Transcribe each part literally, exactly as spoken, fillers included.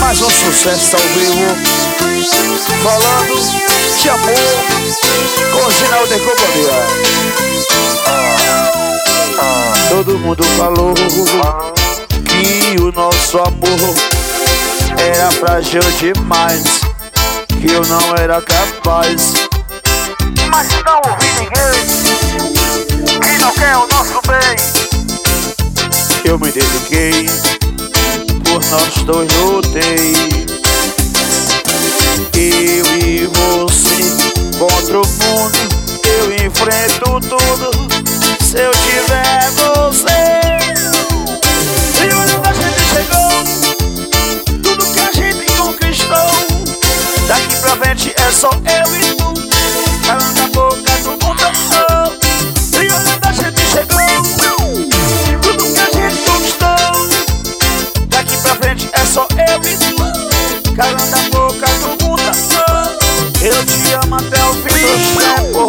Mais um sucesso ao vivo, falando de amor com Ginaldo e companhia. Todo mundo falou que o nosso amor era frágil demais, que eu não era capaz. Mas não ouvi ninguém que não quer o nosso bem. Eu me dediquei, por nós dois lutei. Eu e você contra o mundo, eu enfrento tudo se eu tiver você. E onde a gente chegou, tudo que a gente conquistou, daqui pra frente é só eu e tu, calando a boca do mundo. E onde a gente chegou, tudo que a gente conquistou, daqui pra frente é só eu e tu, calando a boca do mundo. Eu te amo até o fim do tempo.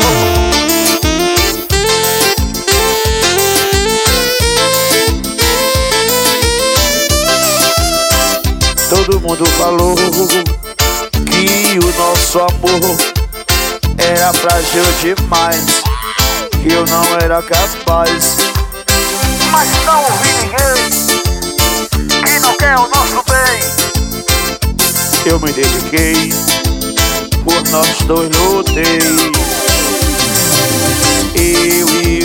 Todo mundo falou que o nosso amor era frágil demais, que eu não era capaz. Mas não ouvi ninguém que não quer o nosso bem. Eu me dediquei, por nós dois lutei. Eu e